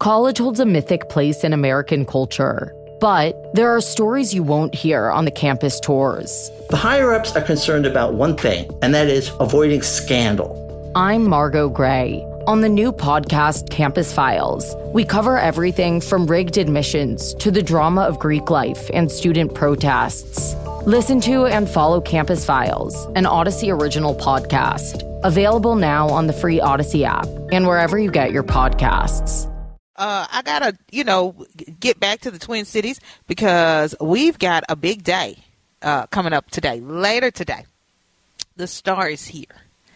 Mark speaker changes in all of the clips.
Speaker 1: College holds a mythic place in American culture, but there are stories you won't hear on the campus tours.
Speaker 2: The higher-ups are concerned about one thing, and that is avoiding scandal.
Speaker 1: I'm Margot Gray. On the new podcast, Campus Files, we cover everything from rigged admissions to the drama of Greek life and student protests. Listen to and follow Campus Files, an Odyssey original podcast. Available now on the free Odyssey app and wherever you get your podcasts.
Speaker 3: I gotta, get back to the Twin Cities because we've got a big day coming up today. Later today, the Star is here.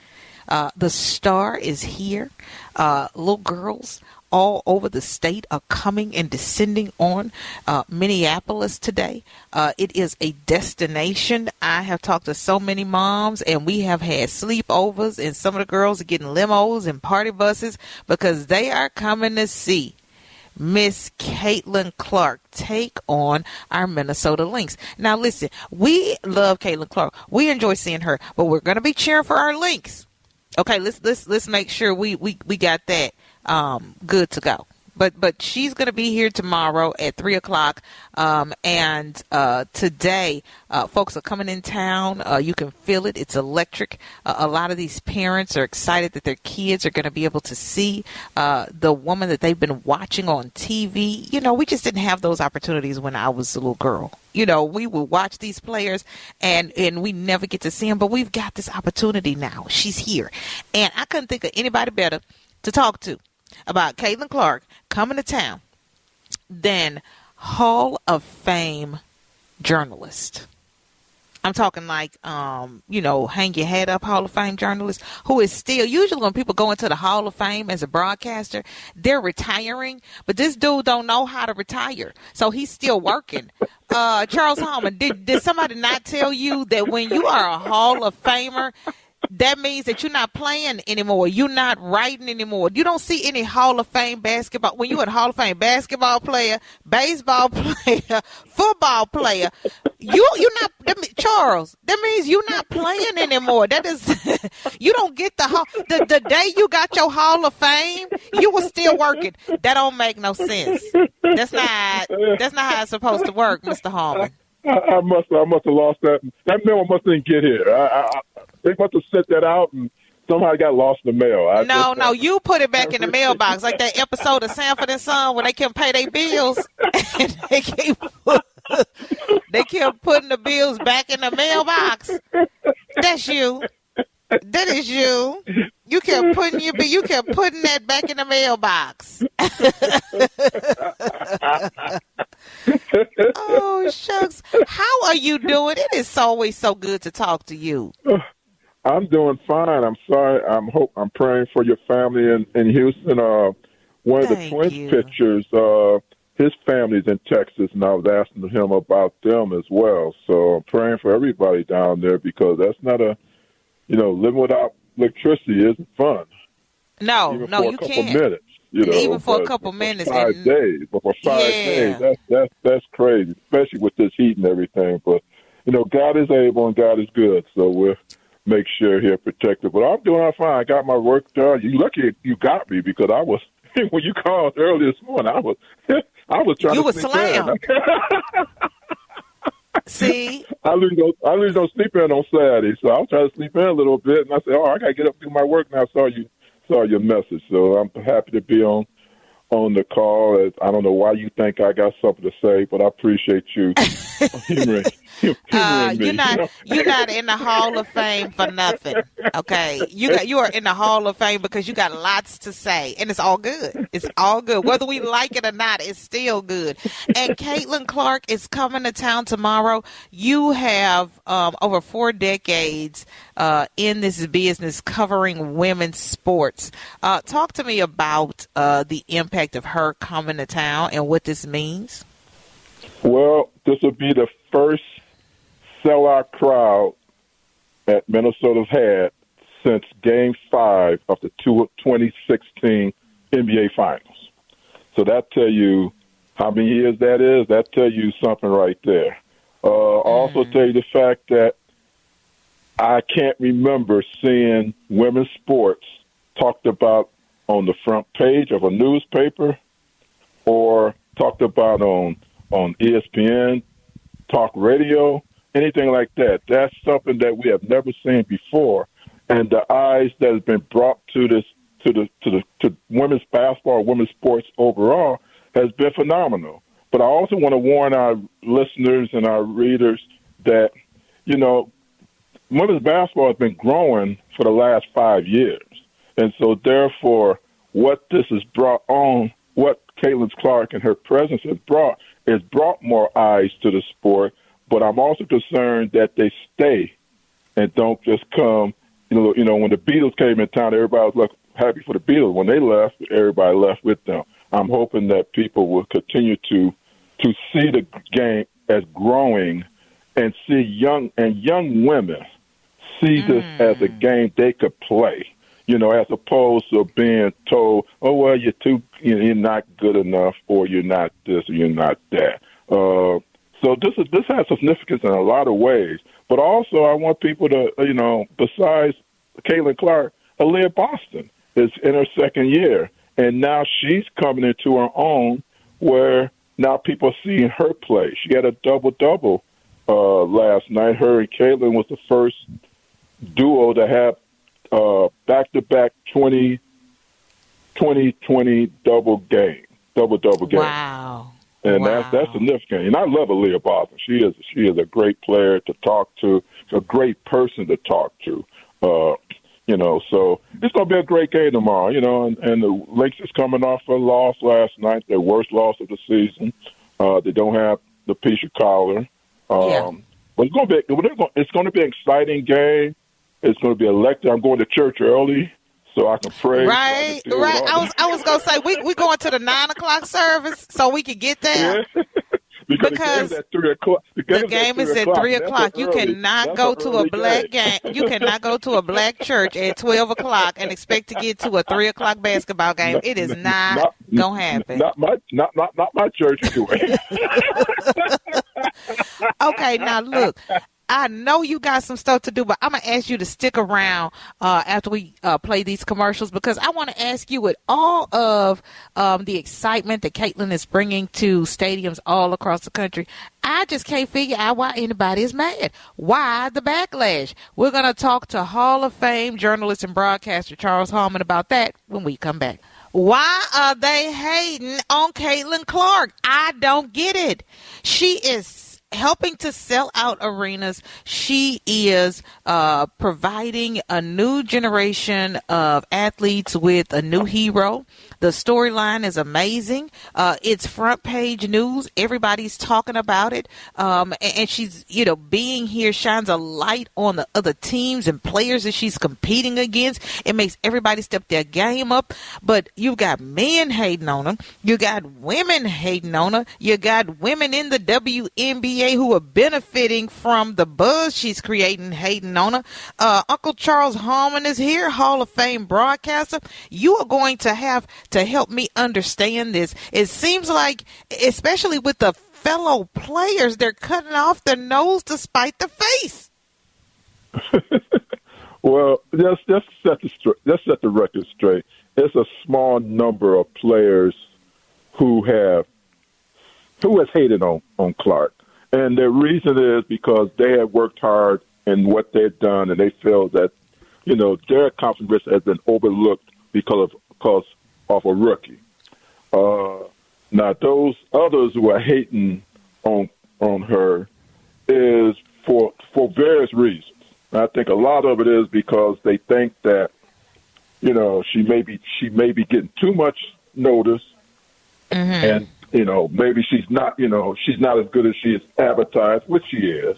Speaker 3: The Star is here. Little girls all over the state are coming and descending on Minneapolis today. It is a destination. I have talked to so many moms, and we have had sleepovers, and some of the girls are getting limos and party buses because they are coming to see Miss Caitlin Clark take on our Minnesota Lynx. Now, listen, we love Caitlin Clark. We enjoy seeing her, but we're going to be cheering for our Lynx. Okay, let's make sure we got that good to go. But she's going to be here tomorrow at 3:00. And today, folks are coming in town. You can feel it. It's electric. A lot of these parents are excited that their kids are going to be able to see the woman that they've been watching on TV. We just didn't have those opportunities when I was a little girl. We would watch these players and we never get to see them. But we've got this opportunity now. She's here. And I couldn't think of anybody better to talk to about Caitlin Clark coming to town than Hall of Fame journalist. I'm talking like, hang your head up Hall of Fame journalist who is still, usually when people go into the Hall of Fame as a broadcaster, they're retiring, but this dude don't know how to retire. So he's still working. Charles Hallman, did somebody not tell you that when you are a Hall of Famer, that means that you're not playing anymore. You're not writing anymore. You don't see any Hall of Fame basketball. When you're a Hall of Fame basketball player, baseball player, football player, you're not, Charles, that means you're not playing anymore. That is, you don't get the day you got your Hall of Fame, you were still working. That don't make no sense. That's not how it's supposed to work, Mr. Hallman.
Speaker 4: I must have lost that. That memo must didn't get here. They must have sent that out and somehow got lost in the mail.
Speaker 3: No, you put it back in the mailbox like that episode of Sanford and Son when they couldn't pay their bills and they kept putting the bills back in the mailbox. That's you. That is you. You kept putting that back in the mailbox. Oh, shucks. How are you doing? It is always so good to talk to you.
Speaker 4: I'm doing fine. I'm sorry. I'm praying for your family in Houston. One of the Twins pitchers, his family's in Texas, and I was asking him about them as well. So I'm praying for everybody down there because that's not living without electricity isn't fun.
Speaker 3: No, you can't.
Speaker 4: Minutes,
Speaker 3: even for a couple minutes.
Speaker 4: 5 days. But for 5 days, that's crazy, especially with this heat and everything. But, God is able and God is good. So we'll make sure here protected. But I'm doing fine. I got my work done. You lucky you got me because I was, when you called early this morning, I was trying
Speaker 3: you
Speaker 4: to
Speaker 3: were slammed. See?
Speaker 4: I usually don't sleep in on Saturday, so I was trying to sleep in a little bit, and I said, I got to get up and do my work now. I saw your message, so I'm happy to be on the call. I don't know why you think I got something to say, but I appreciate you humoring me.
Speaker 3: You're not in the Hall of Fame for nothing. Okay, you are in the Hall of Fame because you got lots to say, and it's all good. It's all good, whether we like it or not. It's still good. And Caitlin Clark is coming to town tomorrow. You have over 4 decades in this business covering women's sports. Talk to me about the impact of her coming to town and what this means.
Speaker 4: Well, this will be the first sellout crowd that Minnesota's had since Game 5 of the 2016 NBA Finals. So that tell you how many years that is. That tell you something right there. Also tell you the fact that I can't remember seeing women's sports talked about on the front page of a newspaper or talked about on ESPN, talk radio, anything like that. That's something that we have never seen before, and the eyes that has been brought to this to women's basketball, women's sports overall, has been phenomenal. But I also want to warn our listeners and our readers that, you know, women's basketball has been growing for the last 5 years. And so, therefore, what this has brought on, what Caitlin Clark and her presence has brought more eyes to the sport. But I'm also concerned that they stay and don't just come. You know, when the Beatles came in town, everybody was happy for the Beatles. When they left, everybody left with them. I'm hoping that people will continue to see the game as growing and see young women see this as a game they could play, you know, as opposed to being told, oh, well, you're not good enough, or you're not this, or you're not that. So this has significance in a lot of ways. But also I want people to, you know, besides Caitlin Clark, Aaliyah Boston is in her second year, and now she's coming into her own where now people are seeing her play. She had a double-double last night. Her and Caitlin was the first duo to have back-to-back 20-20 double-double game.
Speaker 3: Wow.
Speaker 4: And that's significant. And I love Aaliyah Boston. She is a great player to talk to. She's a great person to talk to. You know, so it's going to be a great game tomorrow, you know, and the Lynx is coming off a loss last night, their worst loss of the season. They don't have the Peisha Collar. But it's going to be an exciting game. It's going to be electric. I'm going to church early so I can pray.
Speaker 3: Right. I was going to say, we going to the 9 o'clock service so we can get there.
Speaker 4: Yeah. Because the game is at 3 o'clock.
Speaker 3: The game is at 3 o'clock. You cannot go to a black game. You cannot go to a black church at 12 o'clock and expect to get to a 3 o'clock basketball game. It is not gonna happen.
Speaker 4: Not my church anyway.
Speaker 3: Okay, now look. I know you got some stuff to do, but I'm going to ask you to stick around after we play these commercials, because I want to ask you, with all of the excitement that Caitlin is bringing to stadiums all across the country, I just can't figure out why anybody is mad. Why the backlash? We're going to talk to Hall of Fame journalist and broadcaster Charles Hallman about that when we come back. Why are they hating on Caitlin Clark? I don't get it. She is helping to sell out arenas. She is providing a new generation of athletes with a new hero. The storyline is amazing. It's front page news. Everybody's talking about it. And she's, you know, being here shines a light on the other teams and players that she's competing against. It makes everybody step their game up. But you've got men hating on her. You got women hating on her. You got women in the WNBA who are benefiting from the buzz she's creating, hating on her. Uncle Charles Hallman is here, Hall of Fame broadcaster. You are going to have to help me understand this. It seems like, especially with the fellow players, they're cutting off their nose to spite the face.
Speaker 4: Well, let's set the record straight. It's a small number of players who has hated on Clark. And the reason is because they have worked hard in what they've done, and they feel that, you know, their accomplishments has been overlooked because of a rookie. Now, those others who are hating on her is for various reasons. And I think a lot of it is because they think that, you know, she may be getting too much notice, and, you know, maybe she's not as good as she is advertised, which she is.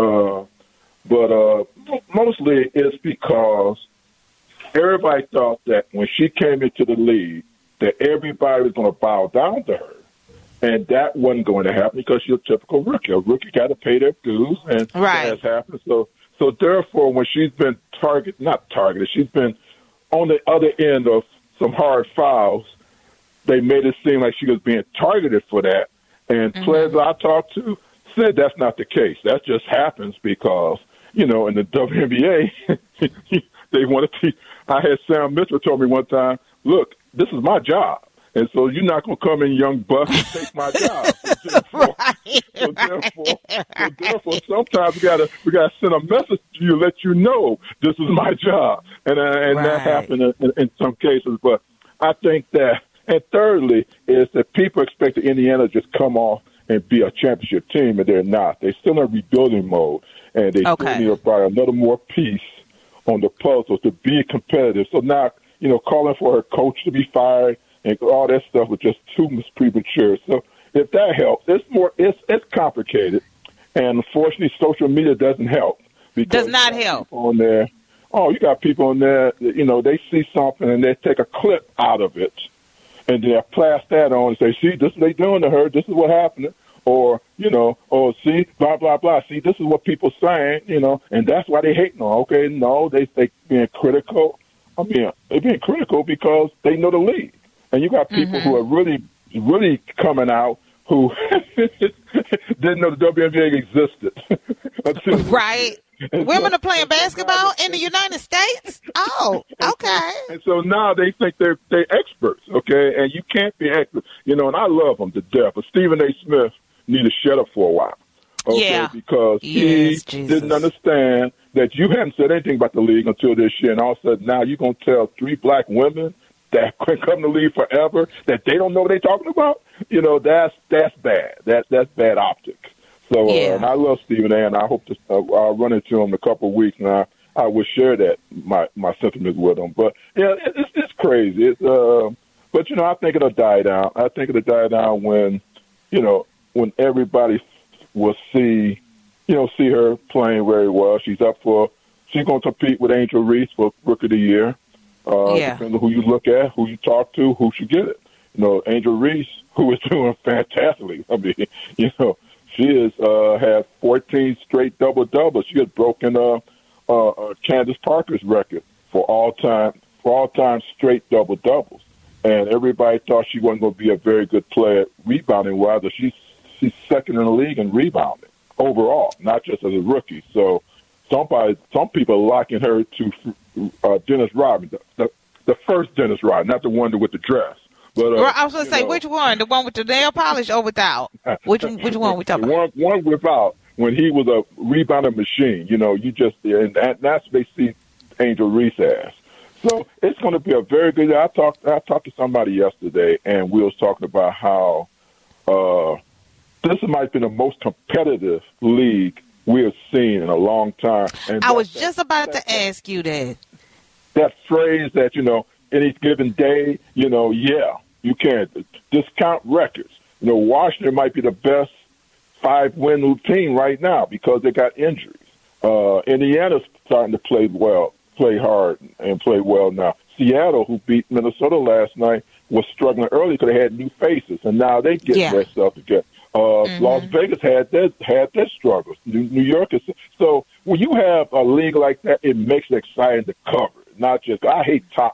Speaker 4: But mostly it's because everybody thought that when she came into the league that everybody was going to bow down to her. And that wasn't going to happen because she's a typical rookie. A rookie got to pay their dues, and that has happened. So therefore, when she's been she's been on the other end of some hard fouls, they made it seem like she was being targeted for that. And players I talked to said that's not the case. That just happens because, you know, in the WNBA, they want to I had Sam Mitchell told me one time, look, this is my job. And so you're not going to come in, young buck, and take my job. So therefore, sometimes we gotta send a message to you, let you know this is my job, and that happened in some cases. But I think that, and thirdly, is that people expect the Indiana to just come off and be a championship team, and they're not. They're still in rebuilding mode, and they still need to buy another more piece on the puzzle to be competitive. So now, calling for her coach to be fired and all that stuff was just too much premature. So if that helps, it's complicated, and unfortunately, social media doesn't help.
Speaker 3: Does not help.
Speaker 4: On there, you got people on there. They see something and they take a clip out of it, and they blast that on and say, "See, this is what they doing to her. This is what happened." Or, see, blah, blah, blah. See, this is what people saying, and that's why they hating on. Okay, no, they being critical. I mean, they're being critical because they know the league. And you got people who are really, really coming out who didn't know the WNBA existed.
Speaker 3: Right. Women are playing basketball in the United States? Oh, okay.
Speaker 4: And so now they think they're experts, okay? And you can't be expert. And I love them to death. But Stephen A. Smith need to shut up for a while. Okay? Because he didn't understand that you hadn't said anything about the league until this year. And all of a sudden now you're going to tell 3 black women that can come to the league forever that they don't know what they're talking about? That's bad. That's bad optics. So and I love Stephen A. and I hope to I'll run into him in a couple of weeks, and I will share that my sentiments with him. But it's crazy. But I think it'll die down. I think it'll die down when when everybody will see her playing very well. She's going to compete with Angel Reese for Rookie of the Year. Depending on who you look at, who you talk to, who should get it. Angel Reese, who is doing fantastically. I mean, she has had 14 straight double-doubles. She has broken Candace Parker's record for all-time straight double-doubles. And everybody thought she wasn't going to be a very good player rebounding-wise. She's second in the league in rebounding overall, not just as a rookie. So some people are locking her to Dennis Rodman, the first Dennis Rodman, not the one with the dress. But,
Speaker 3: I was going to say, which one? The one with the nail polish or without? Which one we talking about?
Speaker 4: One without, when he was a rebounder machine. And that's what they see Angel Reese as. So it's going to be a very good year. I talked to somebody yesterday, and we was talking about how this might be the most competitive league we have seen in a long time. And
Speaker 3: I was just about to ask you that.
Speaker 4: That phrase that, any given day, you can't discount records. Washington might be the best 5-win team right now because they got injuries. Indiana's starting to play hard and play well now. Seattle, who beat Minnesota last night, was struggling early because they had new faces, and now they get their stuff together. Las Vegas had their struggles. New York is so when you have a league like that, it makes it exciting to cover. Not just I hate top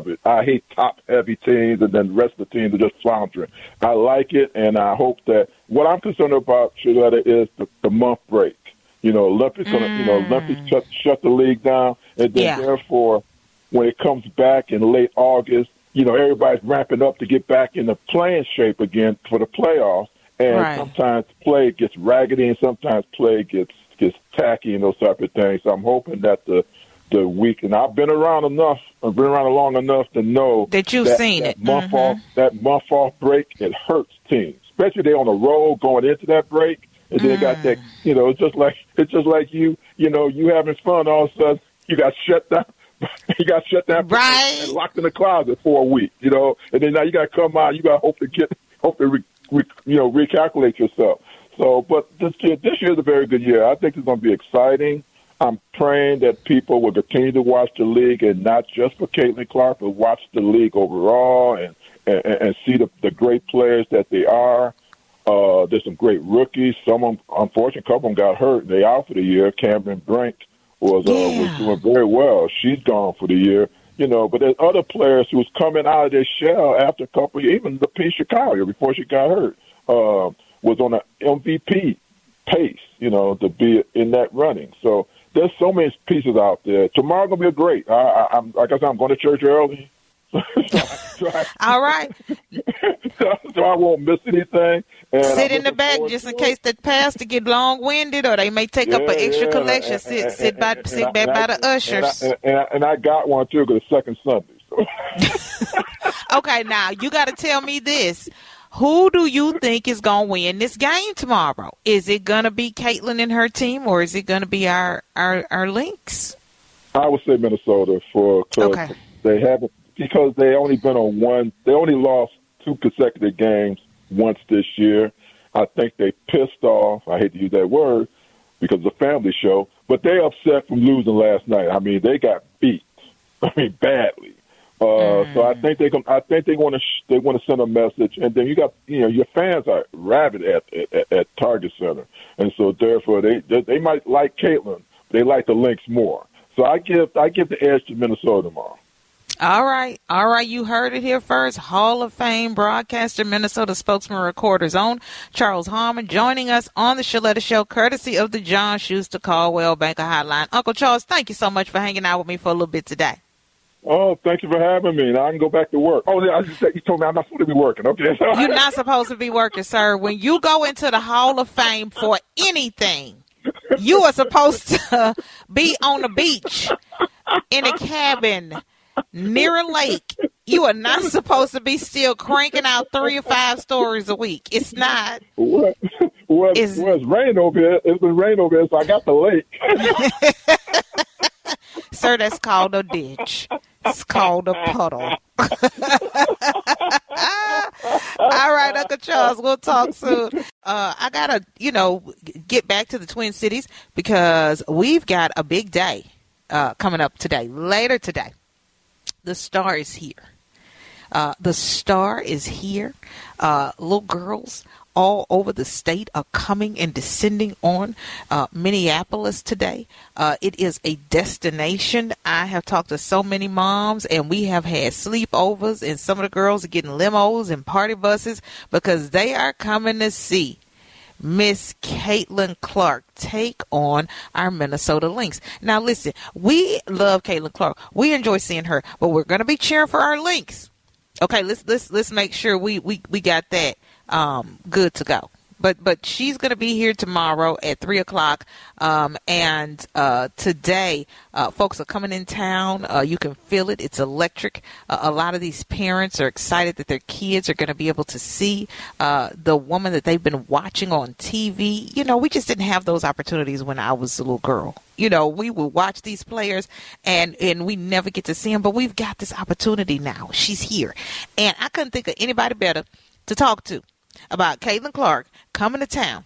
Speaker 4: heavy teams, and then the rest of the teams are just floundering. I like it, and I hope that what I'm concerned about, Shaletta, is the month break. Olympics Olympics shut the league down, and then therefore when it comes back in late August, everybody's ramping up to get back in the playing shape again for the playoffs. And sometimes play gets raggedy, and sometimes play gets tacky, and those type of things. So I'm hoping that the week, and I've been around long enough to know
Speaker 3: that you've seen it.
Speaker 4: That month off break, it hurts teams, especially they're on the road going into that break, and then they got that. It's just like you having fun. All of a sudden, you got shut down. You got shut down and locked in the closet for a week. And then now you got to come out. You got to hope to recalculate yourself. So, but this year is a very good year. I think it's going to be exciting. I'm praying that people will continue to watch the league, and not just for Caitlin Clark, but watch the league overall and see the great players that they are. There's some great rookies. Some, unfortunately, a couple of them got hurt. They out for the year. Cameron Brink was doing very well. She's gone for the year. But there's other players who's coming out of their shell after a couple of years. Even Lapisha Collier, before she got hurt, was on an MVP pace, to be in that running. So there's so many pieces out there. Tomorrow's going to be great. Like I said, I'm going to church early.
Speaker 3: All right.
Speaker 4: So I won't miss anything. And
Speaker 3: sit in the back just in case the pastor get long-winded, or they may take up an extra collection. Sit back by the ushers.
Speaker 4: And I got one too, because it's second Sunday. So.
Speaker 3: Okay, now you got to tell me this. Who do you think is going to win this game tomorrow? Is it going to be Caitlin and her team, or is it going to be our Lynx?
Speaker 4: I would say Minnesota because they haven't, because they only been on one. They only lost 2 consecutive games once this year. I think they pissed off. I hate to use that word because it's a family show, but they upset from losing last night. I meat, they got beat. Badly. So I think they want to send a message, and then you got your fans are rabid at Target Center, and so therefore they might like Caitlin, but they like the Lynx more. So I give the edge to Minnesota tomorrow.
Speaker 3: All right. You heard it here first. Hall of Fame broadcaster, Minnesota spokesman, Recorder's own Charles Harmon, joining us on the Shaletta Show, courtesy of the John Schuster Caldwell Banker Hotline. Uncle Charles, thank you so much for hanging out with me for a little bit today.
Speaker 4: Oh, thank you for having me. Now I can go back to work. Oh, yeah, you told me I'm not supposed to be working. Okay.
Speaker 3: You're not supposed to be working, sir. When you go into the Hall of Fame for anything, you are supposed to be on the beach, in a cabin, near a lake. You are not supposed to be still cranking out 3 or 5 stories a week. It's not.
Speaker 4: Well, it's rain over here. It's been rain over here, so I got the lake.
Speaker 3: Sir, that's called a ditch. It's called a puddle. All right, Uncle Charles, we'll talk soon. I got to, get back to the Twin Cities because we've got a big day coming up today, later today. The Star is here. The Star is here. Little girls all over the state are coming and descending on Minneapolis today. It is a destination. I have talked to so many moms, and we have had sleepovers, and some of the girls are getting limos and party buses because they are coming to see Miss Caitlin Clark take on our Minnesota Lynx. Now, listen, we love Caitlin Clark. We enjoy seeing her, but we're going to be cheering for our Lynx. Okay, let's make sure we got that good to go. But she's going to be here tomorrow at 3:00. And today, folks are coming in town. You can feel it. It's electric. A lot of these parents are excited that their kids are going to be able to see the woman that they've been watching on TV. We just didn't have those opportunities when I was a little girl. We would watch these players and we never get to see them. But we've got this opportunity now. She's here. And I couldn't think of anybody better to talk to about Caitlin Clark coming to town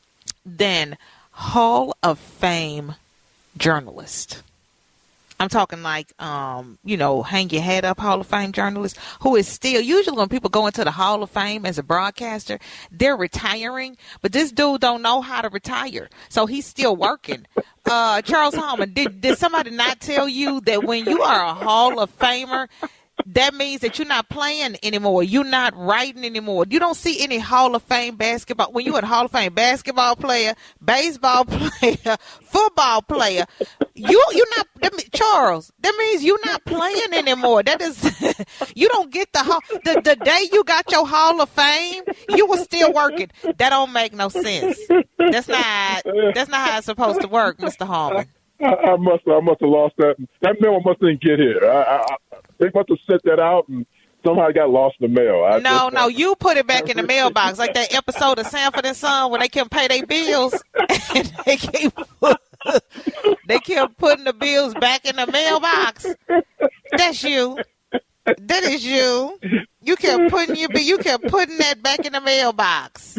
Speaker 3: than Hall of Fame journalist. I'm talking like, hang your head up Hall of Fame journalist who is still, usually when people go into the Hall of Fame as a broadcaster, they're retiring, but this dude don't know how to retire. So he's still working. Charles Harmon, did somebody not tell you that when you are a Hall of Famer, that means that you're not playing anymore. You're not writing anymore. You don't see any Hall of Fame basketball. When you're a Hall of Fame basketball player, baseball player, football player, you're not, Charles, that means you're not playing anymore. That is, you don't get the day you got your Hall of Fame, you were still working. That don't make no sense. That's not how it's supposed to work, Mr. Harmon.
Speaker 4: I must have lost that. That memo must didn't get here. They must have sent that out, and somehow it got lost in the mail.
Speaker 3: No, you put it back in the mailbox, like that episode of Sanford and Son when they couldn't pay their bills, and they kept putting the bills back in the mailbox. That's you. That is you. You kept putting that back in the mailbox.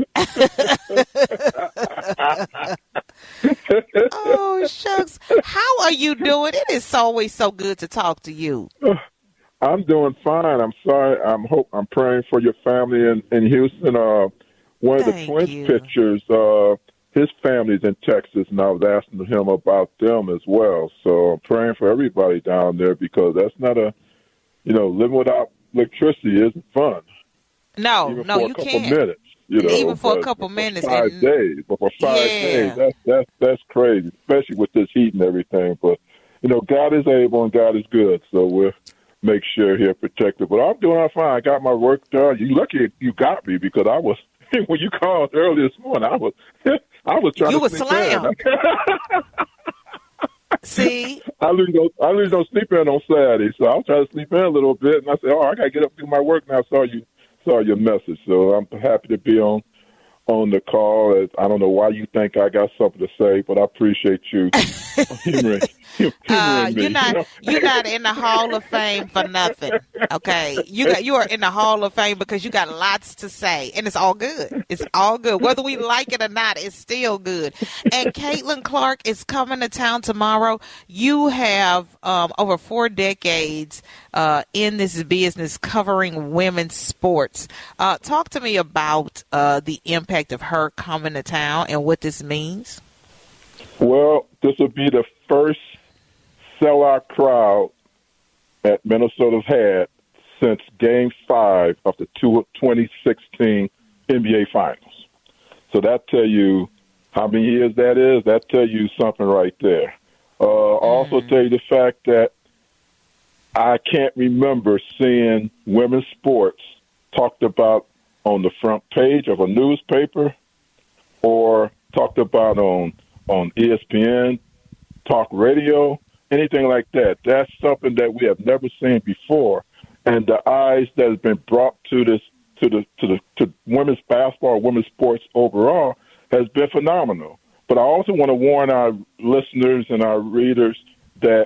Speaker 3: Oh, shucks. How are you doing? It is always so good to talk to you.
Speaker 4: I'm doing fine. I'm sorry. I'm praying for your family in Houston. One of the Twins pitchers, his family's in Texas, and I was asking him about them as well. So I'm praying for everybody down there because that's not living without electricity isn't fun.
Speaker 3: No, you can't.
Speaker 4: Minutes,
Speaker 3: even for a couple minutes.
Speaker 4: 5 days. But for 5 days, that's crazy, especially with this heat and everything. But, God is able and God is good. So make sure he's protected. But I'm doing fine. I got my work done. You lucky you got me because I was when you called early this morning. I was trying to sleep in.
Speaker 3: See,
Speaker 4: I usually don't sleep in on Saturday, so I was trying to sleep in a little bit, and I said, "Oh, I got to get up and do my work now." I saw your message, so I'm happy to be on the call. I don't know why you think I got something to say, but I appreciate you humoring me.
Speaker 3: You're not in the Hall of Fame for nothing. Okay, you are in the Hall of Fame because you got lots to say, and it's all good. It's all good, whether we like it or not. It's still good. And Caitlin Clark is coming to town tomorrow. You have over 4 decades in this business covering women's sports. Talk to me about the impact of her coming to town and what this means.
Speaker 4: Well, this will be the first sellout crowd that Minnesota's had since Game 5 of the 2016 NBA Finals. So that tell you how many years that is. That tell you something right there. Also tell you the fact that I can't remember seeing women's sports talked about on the front page of a newspaper or talked about on ESPN, talk radio, anything like that. That's something that we have never seen before. And the eyes that has been brought to women's basketball, women's sports overall has been phenomenal. But I also want to warn our listeners and our readers that,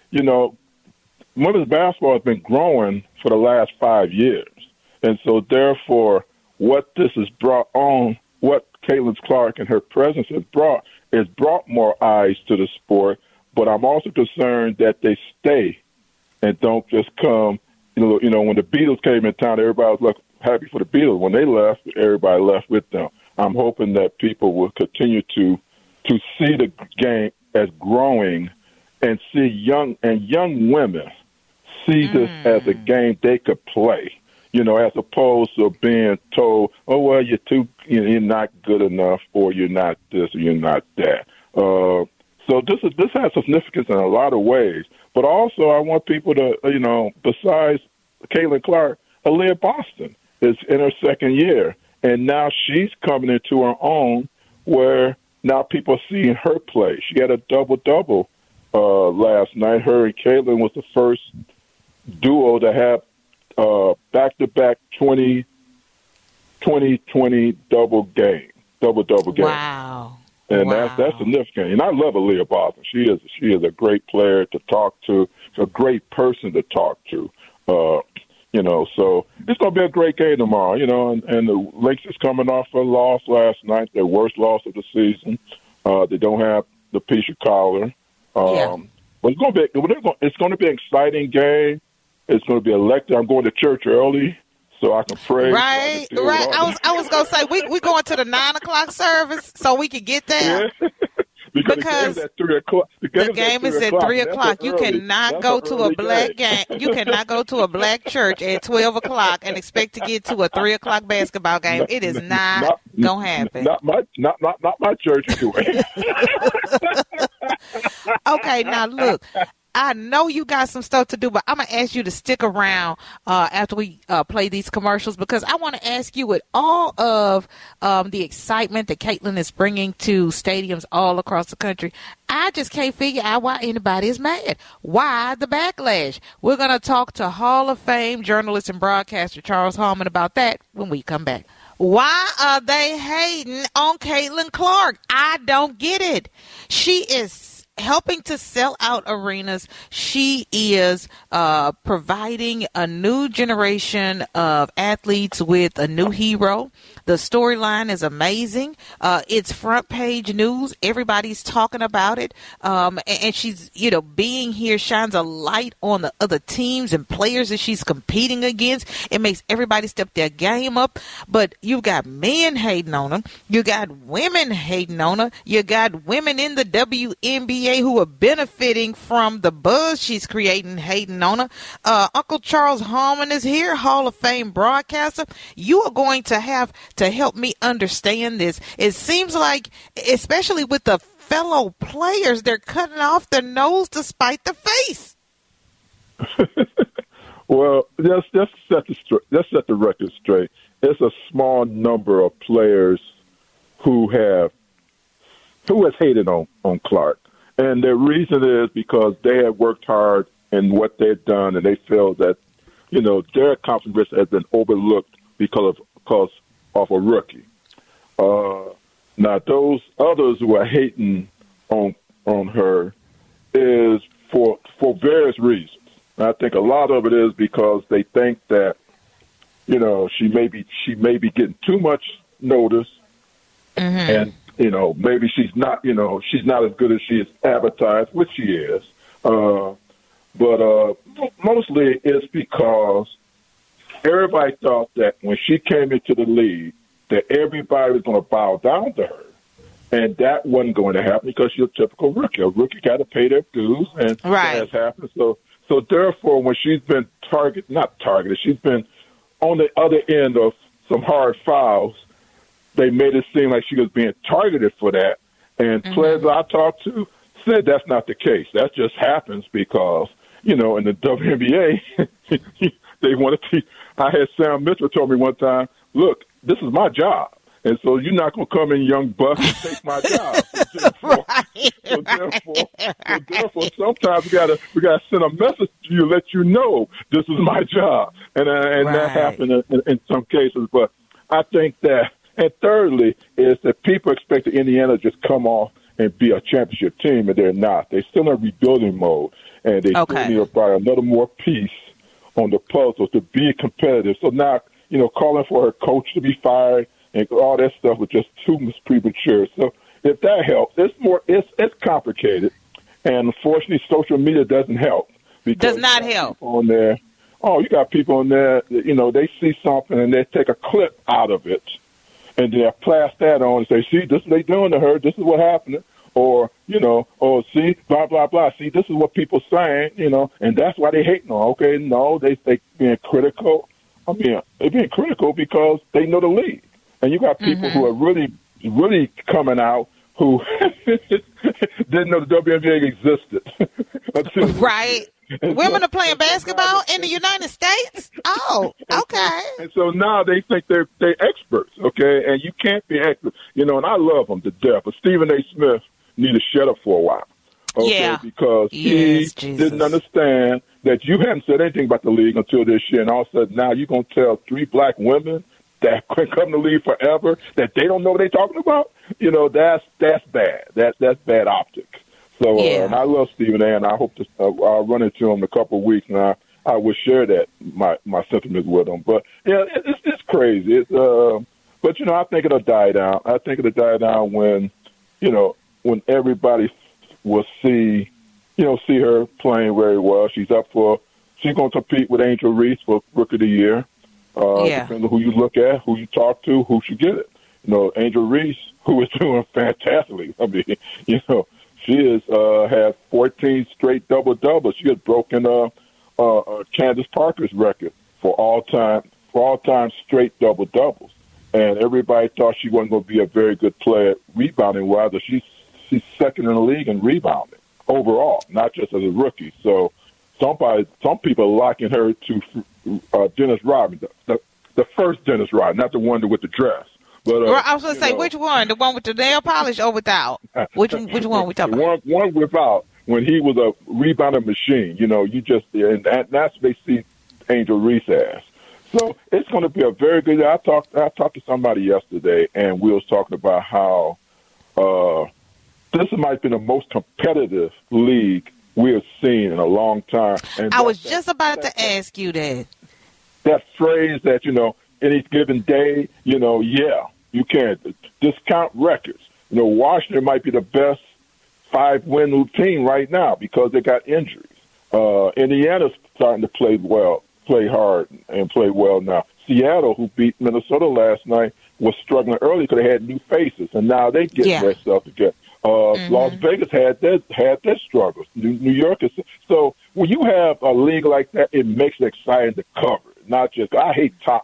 Speaker 4: women's basketball has been growing for the last 5 years. And so, therefore, what this has brought on, what Caitlin Clark and her presence has brought more eyes to the sport. But I'm also concerned that they stay and don't just come. When the Beatles came in town, everybody was happy for the Beatles. When they left, everybody left with them. I'm hoping that people will continue to see the game as growing and see young women see this as a game they could play. As opposed to being told, "Oh well, you're not good enough, or you're not this, or you're not that." So this has significance in a lot of ways. But also, I want people to, besides Caitlin Clark, Aaliyah Boston is in her second year, and now she's coming into her own, where now people are seeing her play. She had a double-double last night. Her and Caitlin was the first duo to have back-to-back 20-20 double-double game.
Speaker 3: Wow.
Speaker 4: And that's significant. And I love Aaliyah Boston. She is a great player to talk to, a great person to talk to. So it's going to be a great game tomorrow, and the Lynx is coming off a loss last night, their worst loss of the season. They don't have the Peisha Collar. But it's going to be an exciting game. It's going to be electric. I'm going to church early so I can pray.
Speaker 3: Right. I was going to say, we going to the 9:00 service so we can get there.
Speaker 4: Yeah. because the game is at 3:00.
Speaker 3: The game is at 3:00. You cannot go to a black game. You cannot go to a black church at 12:00 and expect to get to a 3:00 basketball game. It is not gonna happen.
Speaker 4: Not my church anyway.
Speaker 3: Okay, now look. I know you got some stuff to do, but I'm going to ask you to stick around after we play these commercials, because I want to ask you, with all of the excitement that Caitlin is bringing to stadiums all across the country, I just can't figure out why anybody is mad. Why the backlash? We're going to talk to Hall of Fame journalist and broadcaster Charles Hallman about that when we come back. Why are they hating on Caitlin Clark? I don't get it. She is helping to sell out arenas. She is providing a new generation of athletes with a new hero. The storyline is amazing. It's front page news. Everybody's talking about it. And she's, being here shines a light on the other teams and players that she's competing against. It makes everybody step their game up. But you've got men hating on her. You got women hating on her. You got women in the WNBA who are benefiting from the buzz she's creating, hating on her. Uncle Charles Hallman is here, Hall of Fame broadcaster. You are going to have to help me understand this. It seems like, especially with the fellow players, they're cutting off their nose to spite the face.
Speaker 4: Well, let's set the record straight. It's a small number of players who has hated on Clark, and the reason is because they have worked hard in what they've done, and they feel that their accomplishments has been overlooked because of a rookie. Now, those others who are hating on her is for various reasons. And I think a lot of it is because they think that she may be getting too much notice, and maybe she's not as good as she is advertised, which she is. But mostly it's because everybody thought that when she came into the league, that everybody was going to bow down to her. And that wasn't going to happen because she's a typical rookie. A rookie got to pay their dues, and that has happened. So therefore, when she's been she's been on the other end of some hard fouls, they made it seem like she was being targeted for that. And players I talked to said that's not the case. That just happens because, in the WNBA, they wanted to. I had Sam Mitchell told me one time, look, this is my job. And so you're not going to come in, young buck, and take my job. So therefore, sometimes we gotta send a message to you, let you know this is my job, and that happened in some cases. But I think that, and thirdly, is that people expect the Indiana to just come off and be a championship team, and they're not. They're still in rebuilding mode, and they still need to buy another more piece on the puzzle to be competitive. So now, calling for her coach to be fired and all that stuff was just too much premature. So if that helps, it's complicated. And unfortunately, social media doesn't help.
Speaker 3: Does not help.
Speaker 4: On there, you got people on there, they see something and they take a clip out of it and they blast that on and say, see, this is what they doing to her. This is what happened. Or, see, blah, blah, blah. See, this is what people saying, and that's why they hating on. Okay, no, they being critical. I mean, they're being critical because they know the league. And you got people who are really, really coming out who didn't know the WNBA existed.
Speaker 3: Right. Women are playing basketball in the United States? Oh, okay.
Speaker 4: And so now they think they're experts, okay? And you can't be expert. And I love them to death. But Stephen A. Smith need to shut up for a while. Okay? Because he didn't understand that you hadn't said anything about the league until this year. And all of a sudden now you're going to tell 3 black women that could come to the league forever, that they don't know what they're talking about, that's bad. That's bad optics. So and I love Stephen A., and I hope I'll run into him in a couple of weeks, and I will share that my sentiments with him. But it's crazy. But I think it'll die down. I think it'll die down when when everybody will see her playing very well. She's going to compete with Angel Reese for Rookie of the Year. Depending on who you look at, who you talk to, who should get it. Angel Reese, who is doing fantastically. I mean, she has 14 straight double-doubles. She has broken Candace Parker's record for all-time straight double-doubles. And everybody thought she wasn't going to be a very good player rebounding-wise, but she's second in the league in rebounding overall, not just as a rookie. So some people are liking her to Dennis Rodman, the first Dennis Rodman, not the one with the dress. But
Speaker 3: I was going to say, which one? The one with the nail polish or without? Which one we talking about?
Speaker 4: One without, when he was a rebounding machine. And that's what they see Angel Reese as. So it's going to be a very good. I talked to somebody yesterday, and we was talking about how this might be the most competitive league we have seen in a long time. And
Speaker 3: I was just about to ask you that.
Speaker 4: That phrase that, any given day, you can't discount records. Washington might be the best 5-win team right now because they got injuries. Indiana's starting to play hard and play well now. Seattle, who beat Minnesota last night, was struggling early because they had new faces, and now they get themselves together. Las Vegas had their struggles. New York is so when you have a league like that, it makes it exciting to cover. Not just I hate top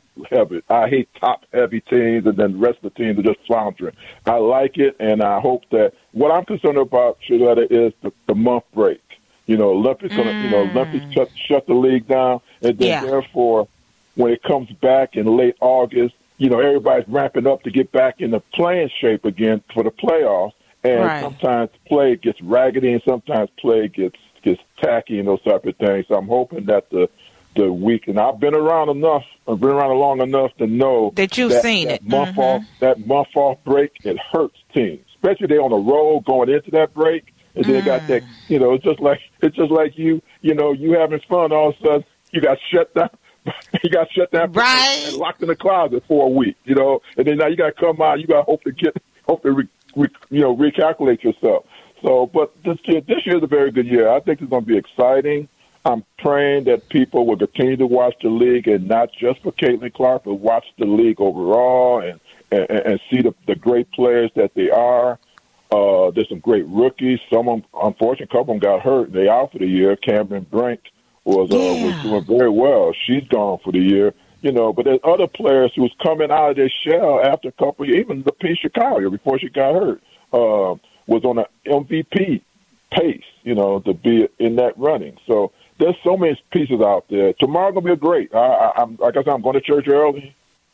Speaker 4: heavy teams, and then the rest of the teams are just floundering. I like it, and I hope that what I'm concerned about, Shaletta, is the month break. Olympics shut the league down, And then therefore, when it comes back in late August, everybody's ramping up to get back in the playing shape again for the playoffs. And sometimes play gets raggedy and sometimes play gets tacky and those type of things. So I'm hoping that the week, and I've been around long enough to know
Speaker 3: that you've seen
Speaker 4: that month off break, it hurts teams, especially they on the road going into that break, and then they got that, it's just like you having fun, all of a sudden you got shut down. You got shut down and locked in the closet for a week, and then now you got to come out. You got to hope to recalculate yourself. So, but this year is a very good year. I think it's going to be exciting. I'm praying that people will continue to watch the league, and not just for Caitlin Clark, but watch the league overall and see the great players that they are. There's some great rookies. Some, unfortunately, a couple of them got hurt. They out for the year. Cameron Brink was doing very well. She's gone for the year. But there's other players who's coming out of their shell after a couple of years. Even Lapisha Collier, before she got hurt, was on an MVP pace, to be in that running. So there's so many pieces out there. Tomorrow going to be great. I'm like I said, I'm going to church early.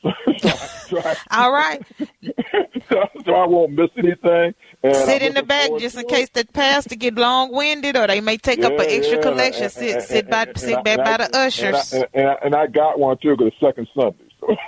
Speaker 3: All right.
Speaker 4: So I won't miss anything. And
Speaker 3: sit in the back just in case the pastor get long-winded, or they may take up an extra collection. Sit back by the ushers.
Speaker 4: And I got one too, because it's second Sunday.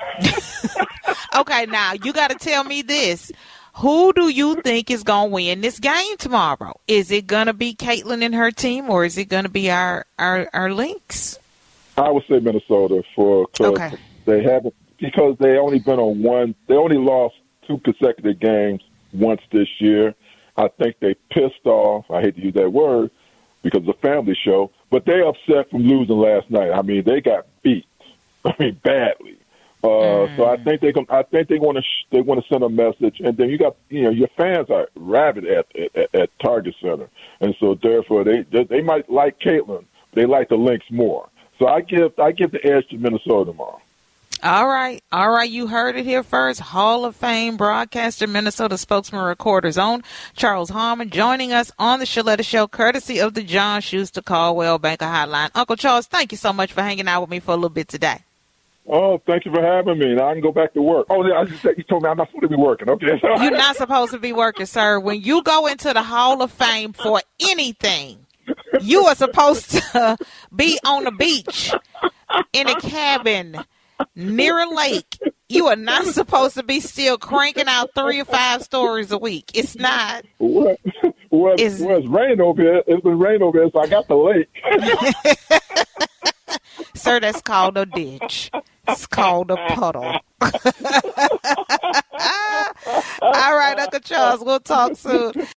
Speaker 4: So.
Speaker 3: Okay, now you got to tell me this. Who do you think is going to win this game tomorrow? Is it going to be Caitlin and her team, or is it going to be our Lynx?
Speaker 4: I would say Minnesota they haven't, because they only been on one. They only lost 2 consecutive games once this year. I think they pissed off. I hate to use that word because it's a family show, but they upset from losing last night. I mean, they got beat. Badly. So I think they want to send a message, and then you got your fans are rabid at Target Center, and so therefore they might like Caitlin, but they like the Lynx more. So I give the edge to Minnesota tomorrow.
Speaker 3: All right. You heard it here first. Hall of Fame broadcaster, Minnesota spokesman, Recorder's own Charles Harmon, joining us on the Shaletta Show, courtesy of the John Schuster Caldwell Banker Hotline. Uncle Charles, thank you so much for hanging out with me for a little bit today.
Speaker 4: Oh, thank you for having me. Now I can go back to work. Oh, yeah, you told me I'm not supposed to be working. Okay.
Speaker 3: You're not supposed to be working, sir. When you go into the Hall of Fame for anything, you are supposed to be on the beach, in a cabin, near a lake. You are not supposed to be still cranking out 3 or 5 stories a week. It's not.
Speaker 4: Well, it's rain over here. It's been rain over here, so I got the lake.
Speaker 3: Sir, that's called a ditch. It's called a puddle. All right, Uncle Charles, we'll talk soon.